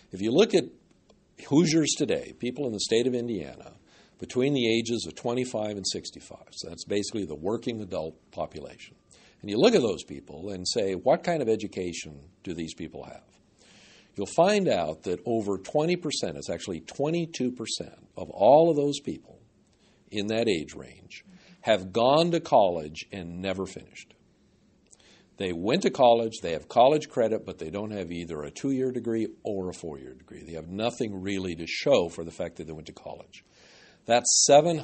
If you look at Hoosiers today, people in the state of Indiana, between the ages of 25 and 65, so that's basically the working adult population, and you look at those people and say, what kind of education do these people have? You'll find out that over 20%, it's actually 22% of all of those people in that age range have gone to college and never finished. They went to college, they have college credit, but they don't have either a 2-year degree or a 4-year degree. They have nothing really to show for the fact that they went to college. That's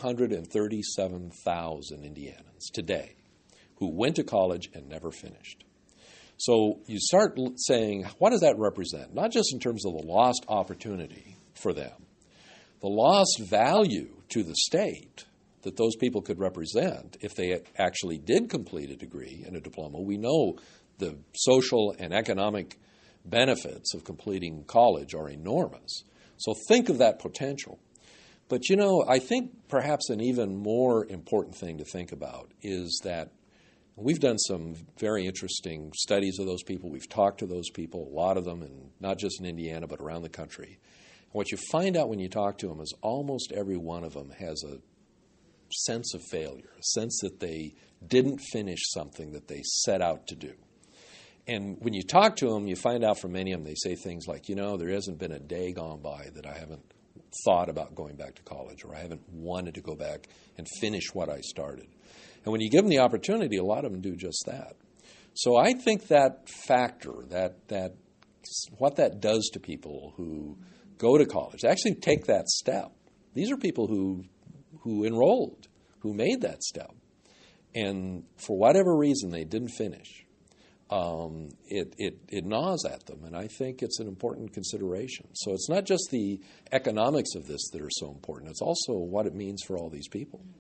737,000 Indianans today who went to college and never finished. So you start saying, what does that represent? Not just in terms of the lost opportunity for them, the lost value to the state that those people could represent if they actually did complete a degree and a diploma. We know the social and economic benefits of completing college are enormous. So think of that potential. But, I think perhaps an even more important thing to think about is that we've done some very interesting studies of those people. We've talked to those people, a lot of them, and not just in Indiana, but around the country. And what you find out when you talk to them is almost every one of them has a sense of failure, a sense that they didn't finish something that they set out to do. And when you talk to them, you find out from many of them, they say things like, there hasn't been a day gone by that I haven't thought about going back to college, or I haven't wanted to go back and finish what I started. And when you give them the opportunity, a lot of them do just that. So I think that factor, that what that does to people who go to college, actually take that step. These are people who enrolled, who made that step. And for whatever reason, they didn't finish. It gnaws at them, and I think it's an important consideration. So it's not just the economics of this that are so important. It's also what it means for all these people.